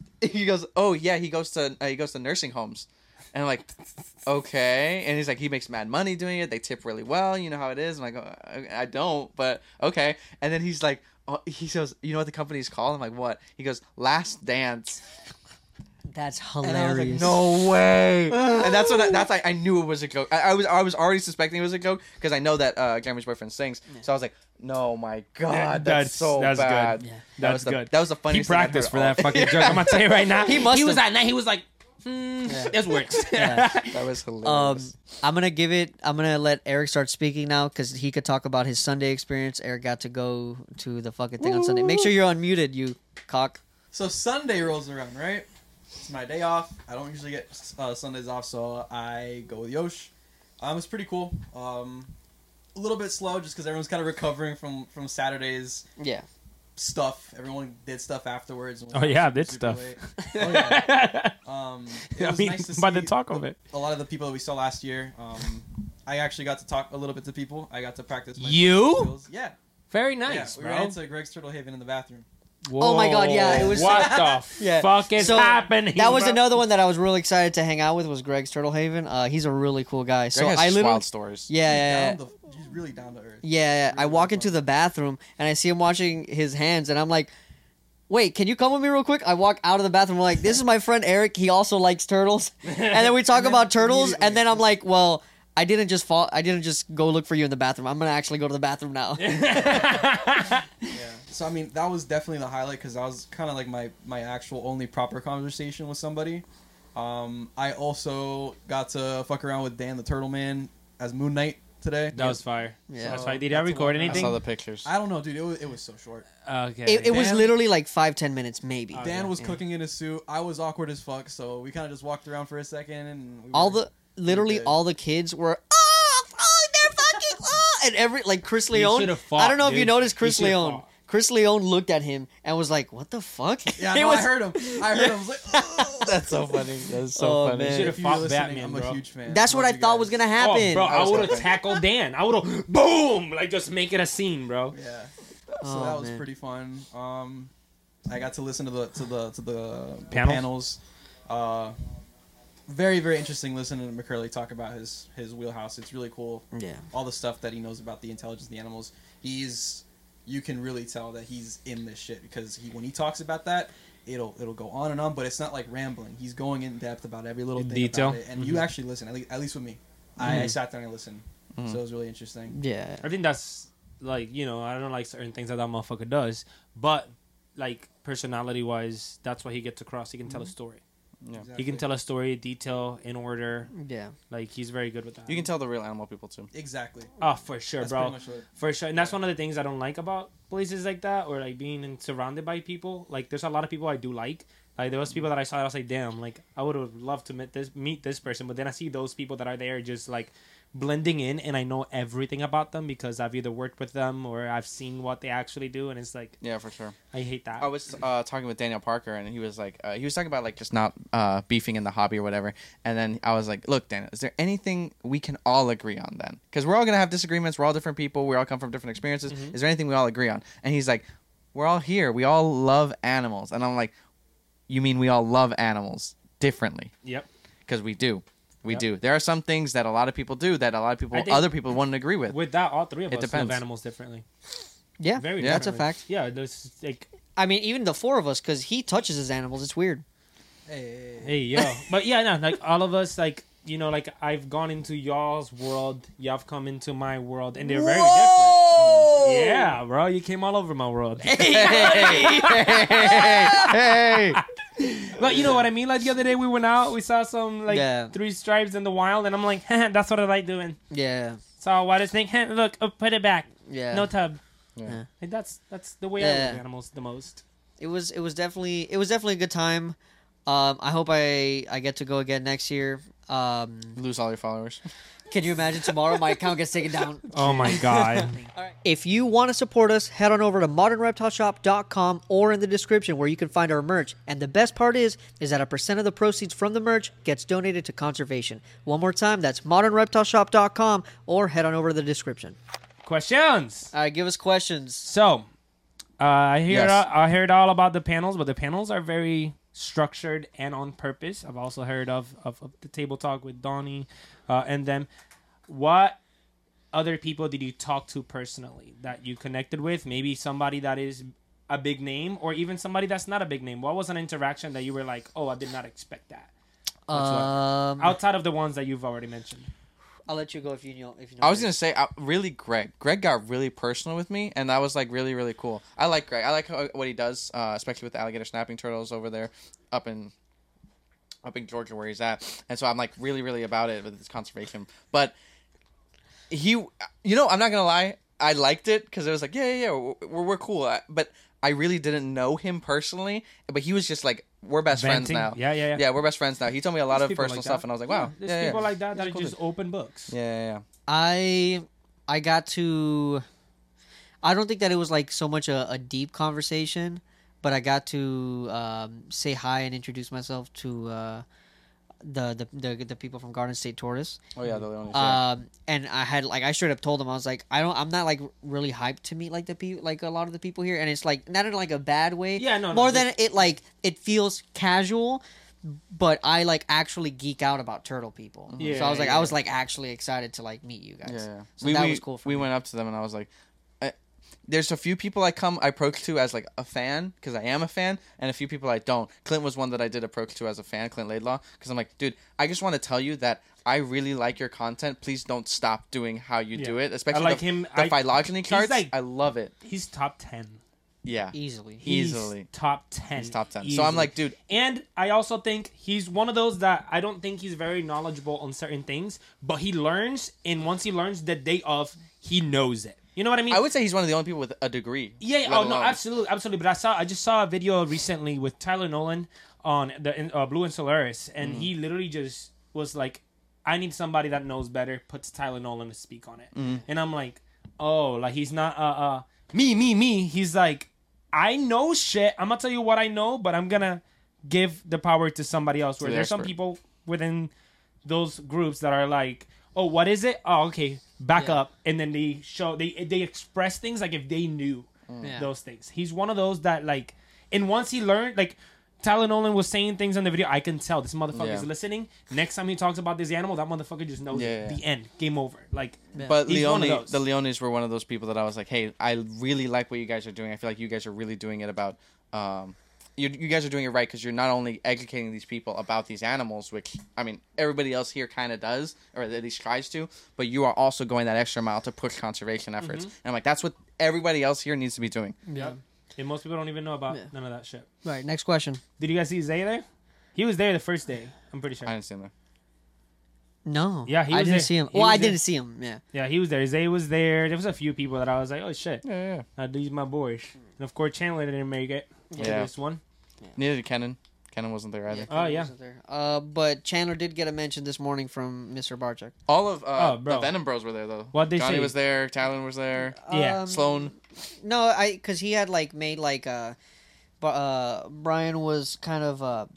oh yeah, he goes to nursing homes. And I'm like, okay. And he's like, he makes mad money doing it. They tip really well. You know how it is. I'm like, oh, I don't, but okay. And then he's like, he goes, you know what the company's called? I'm like, what? He goes, Last Dance. That's And I was like, hilarious. no way. And that's I knew it was a joke. I was already suspecting it was a joke because I know that Jeremy's boyfriend sings. So I was like, no, my God, that's so bad. good. Yeah. That's good. That was the He funniest thing I've practiced heard for all- that fucking joke. I'm gonna tell you right now. He must was have. like, he was like, this works. Yeah. That was hilarious. I'm gonna let Eric start speaking now because he could talk about his Sunday experience. Eric got to go to the fucking thing on Sunday. Make sure you're unmuted, you cock. So Sunday rolls around, right? It's my day off. I don't usually get Sundays off, so I go with Yosh. It's pretty cool. A little bit slow just because everyone's kind of recovering from Saturday's Yeah. stuff. Everyone did stuff afterwards. And Oh, was yeah, super, did super stuff. late. Oh, yeah. It I was mean, nice to by the see talk of it. a lot of the people that we saw last year. I actually got to talk a little bit to people. I got to practice my You? skills. Yeah. Very Yeah, nice, we bro. ran into Greg's Turtle Haven in the bathroom. Oh my God, yeah, it was- What the Yeah. fuck is So, happening? That was bro? another one that I was really excited to hang out with. Was Greg's Turtle Haven. He's a really cool guy. So Greg has I literally, wild stories. yeah. He's really down to earth. Yeah, I Really walk fun. into the bathroom and I see him washing his hands, and I'm like, "Wait, can you come with me real quick?" I walk out of the bathroom. I'm like, "This is my friend Eric. He also likes turtles." And then we talk And then about turtles, immediately- and then I'm like, "Well, I didn't just fall. I didn't just go look for you in the bathroom. I'm gonna actually go to the bathroom now." Yeah. So I mean, that was definitely the highlight because that was kind of like my actual only proper conversation with somebody. I also got to fuck around with Dan the Turtle Man as Moon Knight today. That was fire. Yeah. That's So, fire. Did I that's a record lot. I I anything? saw the pictures. I don't know, dude. It was so short. Okay. It was Dan- literally like 5-10 minutes, maybe. Oh, Dan yeah. was cooking in his suit. I was awkward as fuck, so we kind of just walked around for a second and Literally good. all the kids were, they're fucking, and every, like, Chris Leone. should've fought, I don't know if you dude. noticed You Chris should've Leone. fought. Chris Leone looked at him and was like, "What the fuck?" Yeah, It no, was- I heard him. I was like, oh. That's so funny. That's so Oh, funny. man. Should've If you're fought listening, Batman, I'm bro. a huge fan. That's what Love I you thought guys. was gonna Oh, happen. bro, I was would have hoping. tackled Dan. I would have, boom, like just make it a scene, bro. Yeah. So Oh, that was man. pretty fun. I got to listen to the Panels? panels. Very very interesting listening to McCurley talk about his wheelhouse. It's really cool. Yeah. All the stuff that he knows about the intelligence of the animals. You can really tell that he's in this shit because when he talks about that, it'll go on and on, but it's not like rambling. He's going in depth about every little In thing detail? about it, and you actually listen. At least with me, I sat there and listened, so it was really interesting. Yeah. I think that's like, you know, I don't like certain things that motherfucker does, but like personality wise, that's what he gets across. He can tell a story. Yeah. He can tell a story, detail, in order. Yeah. Like he's very good with that. You can tell the real animal people too. Exactly. Oh, for sure, That's bro. pretty much what. For sure, and that's one of the things I don't like about places like that, or like being surrounded by people. Like, there's a lot of people I do like. Like, there was people that I saw, I was like, damn, like I would have loved to meet this person, but then I see those people that are there just like blending in, and I know everything about them because I've either worked with them or I've seen what they actually do, and it's like Yeah, for sure. I hate that. I was talking with Daniel Parker, and he was like, he was talking about like just not beefing in the hobby or whatever. And then I was like, look, Daniel, is there anything we can all agree on then? Because we're all gonna have disagreements. We're all different people. We all come from different experiences. Is there anything we all agree on? And he's like, we're all here. We all love animals. And I'm like, you mean we all love animals differently? Yep. Because we do. We Yep. do. There are some things that a lot of people do that a lot of people, I think- other people wouldn't agree with. With that, all three of It us depends. love animals differently. Yeah. Very. Yeah. That's a differently. fact. Yeah, there's like, I mean, even the four of us, because he touches his animals. It's weird. Hey. hey yo, but yeah, no, like all of us, like, you know, like I've gone into y'all's world, y'all have come into my world, and they're very different. Yeah, bro, you came all over my world. Hey! But you know what I mean? Like the other day we went out, we saw some like Yeah. three stripes in the wild, and I'm like, that's what I like doing. Yeah. Saw a white snake, look, put it back, Yeah. no tub. Yeah. Like, that's the way I Yeah. love animals the most. It was definitely a good time. I hope I get to go again next year. Lose all your followers. Can you imagine tomorrow my account gets taken down? Oh my god. If you want to support us, head on over to modernreptileshop.com or in the description where you can find our merch. And the best part is that a percent of the proceeds from the merch gets donated to conservation. One more time, that's modernreptileshop.com or head on over to the description. Questions. All right, give us questions. So, I Yes. heard all about the panels, but the panels are very structured and on purpose. I've also heard of the table talk with Donnie and them. What other people did you talk to personally that you connected with? Maybe somebody that is a big name, or even somebody that's not a big name. What was an interaction that you were like, oh, I did not expect that? Outside of the ones that you've already mentioned. I'll let you go if you know. I was gonna say, really, Greg. Greg got really personal with me, and that was like really, really cool. I like Greg. I like what he does, especially with the alligator snapping turtles over there, up in Georgia where he's at. And so I'm like really, really about it with his conservation. But he, I'm not gonna lie, I liked it because it was like, yeah, we're cool. But I really didn't know him personally. But he was just like, we're best Venting? friends now. Yeah. Yeah, we're best friends now. He told me a lot There's of people personal like stuff, that. and I was like, wow. There's people like that That's are cool. just open books. Yeah. I got to. I don't think that it was like so much a deep conversation, but I got to say hi and introduce myself to the people from Garden State Tortoise. Oh yeah, the Leones. And I straight up told them, I was like, I'm not like really hyped to meet like the people, like a lot of the people here, and it's like not in like a bad way. Yeah, no, more than it feels casual, but I like actually geek out about turtle people. Yeah, so I was like, yeah. I was like actually excited to like meet you guys. Yeah. So that was cool for we me. went up to them and I was like, there's a few people I approach to as like a fan because I am a fan, and a few people I don't. Clint was one that I did approach to as a fan, Clint Laidlaw, because I'm like, dude, I just want to tell you that I really like your content. Please don't stop doing how you do it, especially I like the, him. the phylogeny cards. like- I love it. He's top 10. Yeah, Easily. easily. He's top 10. He's top 10. So Easily. I'm like, dude, And I also think he's one of those that I don't think he's very knowledgeable on certain things, but he learns, and once he learns the day of, he knows it. You know what I mean? I would say he's one of the only people with a degree. Yeah. let Oh no, alone- absolutely. But I just saw a video recently with Tyler Nolan on the Blue and Solaris, and he literally just was like, "I need somebody that knows better." Puts Tyler Nolan to speak on it, and I'm like, "Oh, like he's not me." He's like, "I know shit. I'm gonna tell you what I know, but I'm gonna give the power to somebody else." Where the there's some expert. people within those groups that are like, "Oh, what is it? Oh, okay, back Yeah. up," and then they express things like if they knew Yeah. those things. He's one of those that like, and once he learned, like Tyler Nolan was saying things on the video, I can tell this motherfucker is Yeah. listening. Next time he talks about this animal, that motherfucker just knows Yeah, it. yeah. The end, game over. Like, But He's one of those. the Leones were one of those people that I was like, hey, I really like what you guys are doing. I feel like you guys are really doing it about, you guys are doing it right because you're not only educating these people about these animals, which, I mean, everybody else here kind of does, or at least tries to, but you are also going that extra mile to push conservation efforts. And I'm like, that's what everybody else here needs to be doing. yeah. And most people don't even know about Yeah. none of that shit. Right. Next question. Did you guys see Zay there? He was there the first day. I'm pretty sure. I didn't see them. No. Yeah, he I was didn't there. see him. He Well, was I there. didn't see him. Yeah. Yeah, he was there. Zay was there. There was a few people that I was like, oh shit. Yeah. These my boys. And of course, Chandler didn't make it. Yeah. This one. Neither did Kenan. Kenan wasn't there either. Oh, yeah. Wasn't there. But Chandler did get a mention this morning from Mr. Barchuk. All of Oh, the bro. Venom Bros were there, though. What'd they Johnny say? was there. Talon was there. Yeah. Sloan. No, because he had like made like Brian was kind of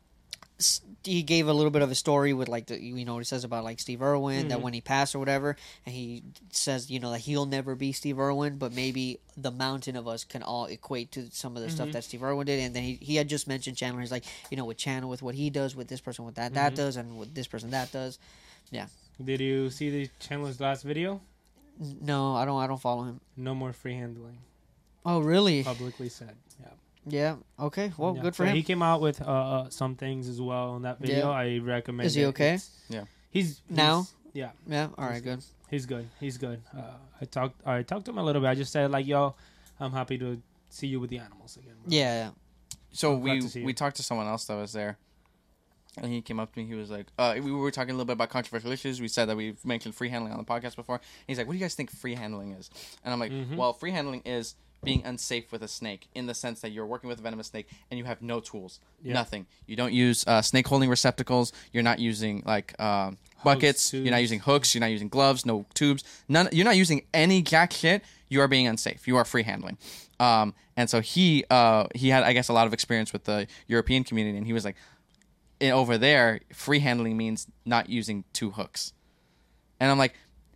he gave a little bit of a story with like the what he says about like Steve Irwin that when he passed or whatever, and he says that he'll never be Steve Irwin, but maybe the mountain of us can all equate to some of the stuff that Steve Irwin did, and then he had just mentioned Chandler. He's like with Chandler with what he does with this person with that does, and with this person that does. Did you see the Chandler's last video? No, I don't follow him. No more free handling. Oh really? Publicly said. Yeah. Yeah. Okay. Well, Yeah. good for So him. He came out with some things as well in that video. Yeah. I recommend. Is he it. okay? It's- Yeah. He's Now? Yeah. Yeah. All right. Good. He's good. He's good. I talked to him a little bit. I just said like, yo, I'm happy to see you with the animals again. Bro. Yeah. So I'm glad to see we you. talked to someone else that was there, and he came up to me. He was like, we were talking a little bit about controversial issues. We said that we've mentioned free handling on the podcast before. And he's like, what do you guys think free handling is? And I'm like, well, free handling is being unsafe with a snake in the sense that you're working with a venomous snake and you have no tools, nothing. You don't use snake holding receptacles. You're not using like buckets. You're not tubes. using hooks. You're not using gloves. No tubes. None. You're not using any jack shit. You are being unsafe. You are free handling. And so he had, I guess, a lot of experience with the European community, and he was like, over there, free handling means not using two hooks. And I'm like,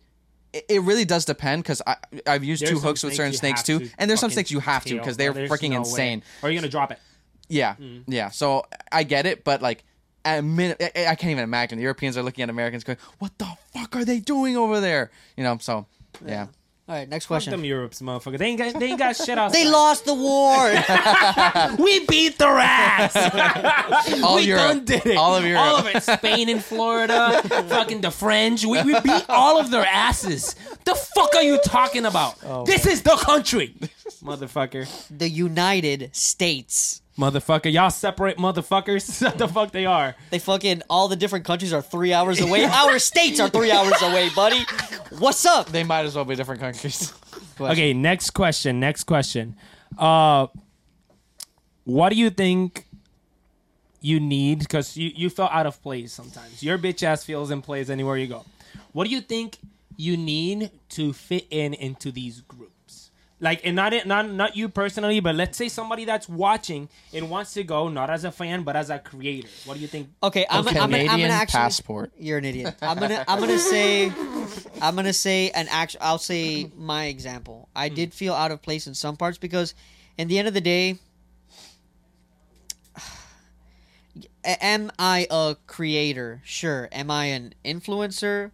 it really does depend because I've used There's two some hooks with certain you snakes have too, to and there's some fucking snakes you have to tail, because bro. they're There's freaking no way. insane. Or you're gonna drop it. Yeah, yeah. So I get it, but like at a minute, I can't even imagine. The Europeans are looking at Americans going, "What the fuck are they doing over there?" So yeah. All right. Next Fuck question. them Europes, motherfucker. They ain't got shit outside. They lost the war. We beat their ass. All we Europe. done did it. All of Europe. All of it. Spain and Florida. Fucking the French. We beat all of their asses. The fuck are you talking about? This is the country. Motherfucker. The United States. Motherfucker. Y'all separate motherfuckers. What the fuck they are. They fucking all the different countries are 3 hours away. Our states are 3 hours away, buddy. What's up? They might as well be different countries. Okay, next question. What do you think you need? Because you felt out of place sometimes. Your bitch ass feels in place anywhere you go. What do you think you need to fit into these groups? Like, and not you personally, but let's say somebody that's watching and wants to go, not as a fan, but as a creator. What do you think? Okay, I'm gonna Canadian actually. passport. You're an idiot. I'm gonna say an actual. I'll say my example. I did feel out of place in some parts because, in the end of the day, am I a creator? Sure. Am I an influencer?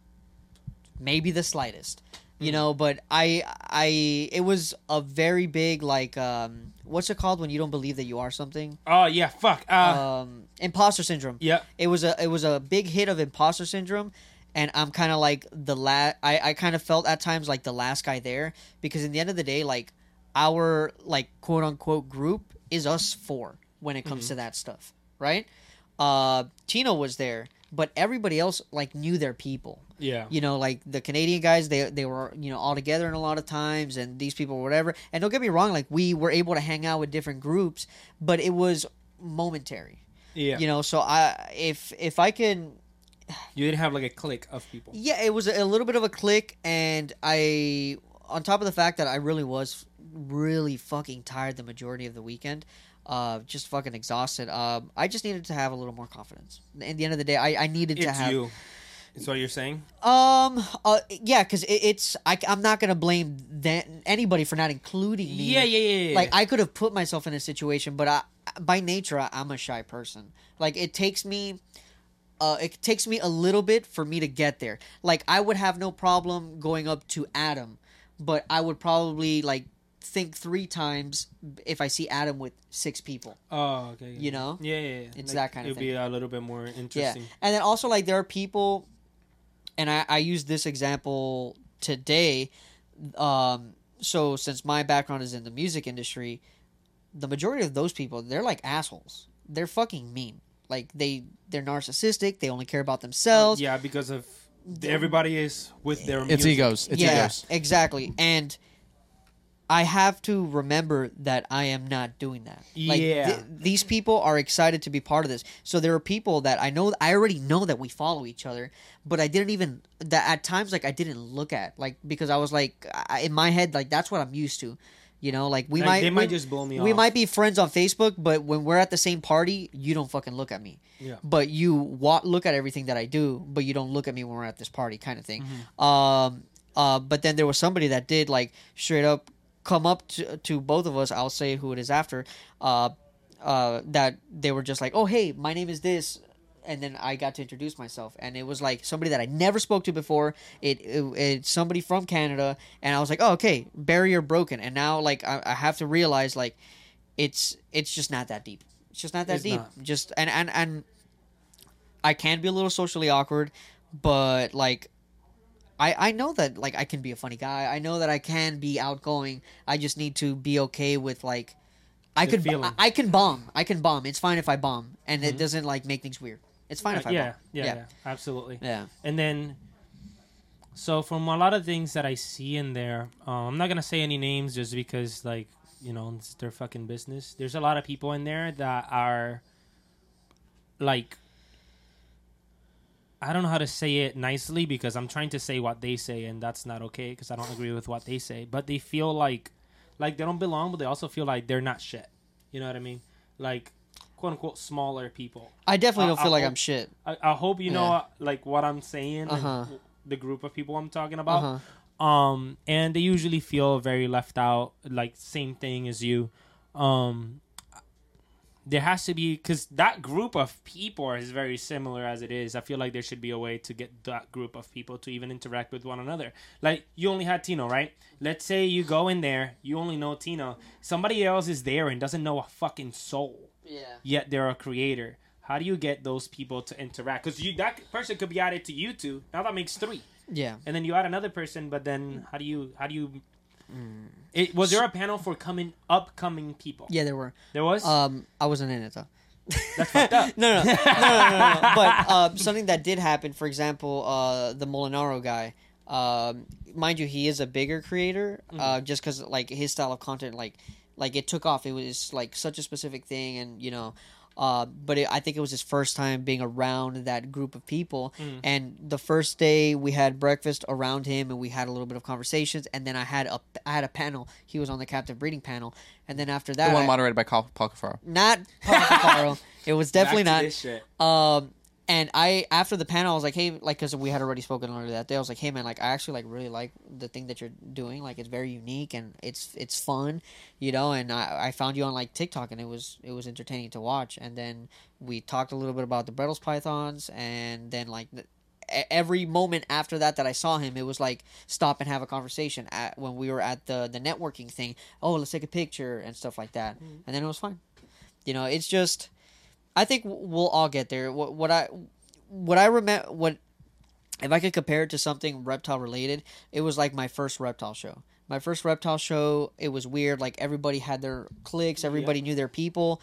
Maybe the slightest. You know, but it was a very big, like, what's it called when you don't believe that you are something? Oh yeah, fuck. Imposter syndrome. Yeah. It was a big hit of imposter syndrome, and I'm kind of like I kind of felt at times like the last guy there, because in the end of the day, like, our, like, quote unquote group is us four when it comes to that stuff, right? Tino was there, but everybody else, like, knew their people. Yeah. You know, like, the Canadian guys, they were, you know, all together in a lot of times, and these people were whatever. And don't get me wrong, like, we were able to hang out with different groups, but it was momentary. Yeah. You know, so if I can, You didn't have like a clique of people. yeah, it was a little bit of a click, and on top of the fact that I really was really fucking tired the majority of the weekend, just fucking exhausted. I just needed to have a little more confidence. In the end of the day, I needed to It's have. you. That's what you're saying? Yeah, because I'm not gonna blame anybody for not including me. Yeah. Like, I could have put myself in a situation, but by nature, I'm a shy person. Like, it takes me a little bit for me to get there. Like, I would have no problem going up to Adam, but I would probably, like, think 3 times if I see Adam with 6 people. Oh, okay. You know? Yeah. It's that kind of It'd be a little bit more Yeah, interesting. and then also, like, there are people, and I used this example today. So since my background is in the music industry, the majority of those people, they're like assholes. They're fucking mean. Like, they're narcissistic. They only care about themselves. Yeah, because of everybody is with their It's music. egos. It's yeah, egos. exactly. And I have to remember that I am not doing that. Like, Yeah. these people are excited to be part of this. So there are people that I already know that we follow each other, but I didn't even, that at times, like, I didn't look at, like, because I was like, in my head, like, that's what I'm used to. You know, like, They might just blow me off. We might be friends on Facebook, but when we're at the same party, you don't fucking look at me. Yeah. But you look at everything that I do, but you don't look at me when we're at this party, kind of thing. But then there was somebody that did, like, straight up come up to both of us. I'll say who it is after. That they were just like, "Oh, hey, my name is this," and then I got to introduce myself, and it was like somebody that I never spoke to before. It's somebody from Canada, and I was like, "Oh, okay, barrier broken." And now, like, I have to realize, like, it's just not that deep. It's just not that It's deep. not. Just and I can be a little socially awkward, but, like, I know that, like, I can be a funny guy. I know that I can be outgoing. I just need to be okay with, like, I feeling. can bomb. I can bomb. It's fine if I bomb, and it doesn't, like, make things weird. It's fine if I bomb. Yeah, absolutely. Yeah. And then, so from a lot of things that I see in there, I'm not gonna say any names just because, like, you know, it's their fucking business. There's a lot of people in there that are, like, I don't know how to say it nicely because I'm trying to say what they say, and that's not okay because I don't agree with what they say. But they feel like they don't belong, but they also feel like they're not shit. You know what I mean? Like, quote unquote, smaller people. I definitely don't feel like hope- I'm shit. I hope you know Yeah. like what I'm saying, and Uh-huh. the group of people I'm talking about. Uh-huh. And they usually feel very left out, like same thing as you. There has to be, because that group of people is very similar as it is. I feel like there should be a way to get that group of people to even interact with one another. Like, you only had Tino, right? Let's say you go in there, you only know Tino. Somebody else is there and doesn't know a fucking soul. Yeah. Yet they're a creator. How do you get those people to interact? Because that person could be added to you two. Now that makes 3. Yeah. And then you add another person, but then how do you? Was there a panel for upcoming people? Yeah, there were. There was. I wasn't in it though. That's fucked up. No. But something that did happen, for example, the Molinaro guy. Mind you, he is a bigger creator. Just because, like, his style of content, like it took off. It was like such a specific thing, and, you know, But I think it was his first time being around that group of people. And the first day we had breakfast around him, and we had a little bit of conversations. And then I had a panel. He was on the captive breeding panel. And then after that, The one moderated by Paul Cafaro. not Paul Cafaro. It was definitely Back to not. this shit. And after the panel, I was like, hey, like, because we had already spoken earlier that day, I was like, hey, man, like, I actually, like, really like the thing that you're doing. Like, it's very unique, and it's fun, you know, and I found you on, like, TikTok, and it was entertaining to watch. And then we talked a little bit about the Brettles Pythons, and then, like, every moment after that I saw him, it was like, stop and have a conversation. When we were at the networking thing, oh, let's take a picture and stuff like that. And then it was fine. You know, it's just... I think we'll all get there. What I remember, if I could compare it to something reptile related, it was like my first reptile show. My first reptile show, it was weird. Like, everybody had their cliques, everybody knew their people,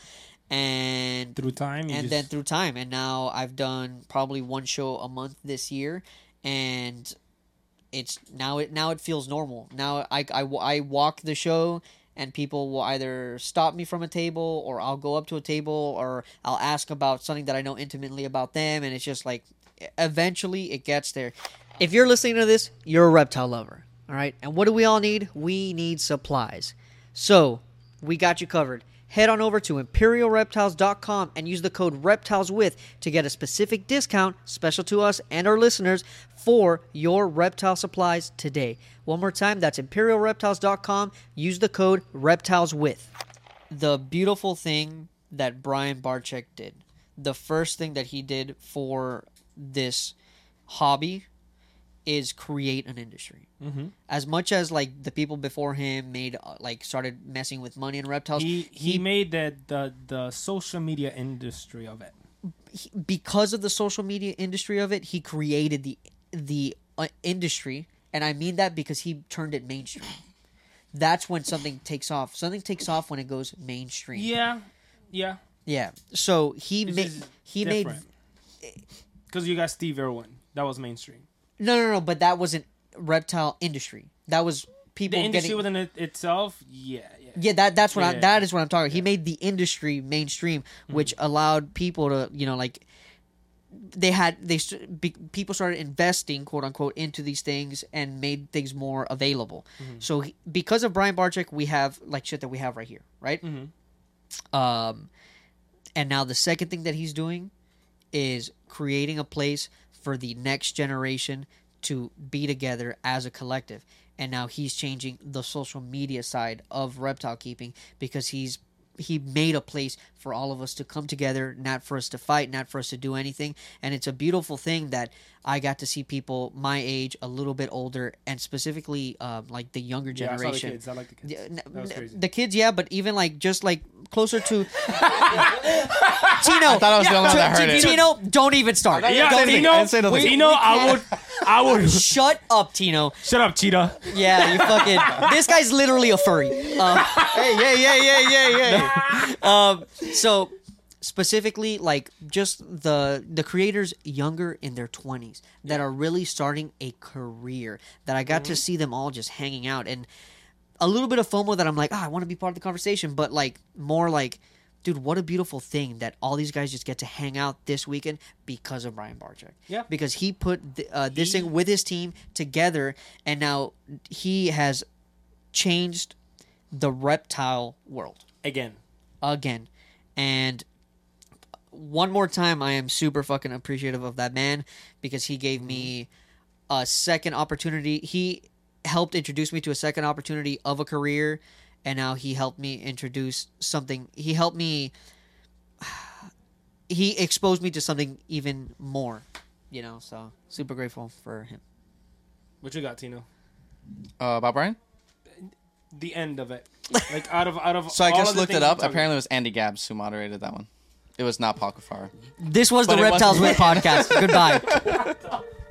and Through time, then through time, and now I've done probably one show a month this year, and it feels normal. Now I walk the show, and people will either stop me from a table, or I'll go up to a table, or I'll ask about something that I know intimately about them, and it's just like, eventually it gets there. If you're listening to this, you're a reptile lover, all right? And what do we all need? We need supplies. So, we got you covered. Head on over to ImperialReptiles.com and use the code REPTILESWITH to get a specific discount, special to us and our listeners, for your reptile supplies today. One more time, that's ImperialReptiles.com. Use the code REPTILESWITH. The beautiful thing that Brian Barczyk did, the first thing that he did for this hobby, is create an industry. As much as, like, the people before him started messing with money in reptiles, he made the social media industry of it. Because of the social media industry of it, he created the industry, and I mean that because he turned it mainstream. That's when something takes off. Something takes off when it goes mainstream. Yeah. So he made because you got Steve Irwin. That was mainstream. No, but that wasn't reptile industry. That was people The industry getting... within itself, yeah. Yeah, that is what I'm talking about. He Yeah. made the industry mainstream, which allowed people to, you know, like, people started investing, quote unquote, into these things and made things more available. So because of Brian Barczyk, we have, like, shit that we have right here, right? And now the second thing that he's doing is creating a place for the next generation to be together as a collective. And now he's changing the social media side of reptile keeping, because he made a place for all of us to come together, not for us to fight, not for us to do anything. And it's a beautiful thing that I got to see people my age, a little bit older, and specifically like the younger generation. I like the kids. That was crazy. The kids, yeah, but even like just like closer to Tino. I thought I was the only one that heard it. Tino, don't even start. Yeah, Don't Tino, I didn't say nothing. Tino, I would. Shut up, Tino. Shut up, Cheetah. Yeah, you fucking. This guy's literally a furry. So specifically, like, just the creators younger in their 20s that are really starting a career, that I got to see them all just hanging out, and a little bit of FOMO that I'm like, I want to be part of the conversation, but like more like, dude, what a beautiful thing that all these guys just get to hang out this weekend because of Brian Barczyk. Yeah. Because he put this thing with his team together, and now he has changed the reptile world Again. And one more time, I am super fucking appreciative of that man, because he gave me a second opportunity. He helped introduce me to a second opportunity of a career, and now he helped me introduce something. He exposed me to something even more, you know, so super grateful for him. What you got, Tino? About Brian? The end of it. Like out of. So I all just of the looked things it up. we talked Apparently, it was Andy Gabbs who moderated that one. It was not Paul Cafaro. This was But the it Reptiles wasn't- With podcast. Goodbye.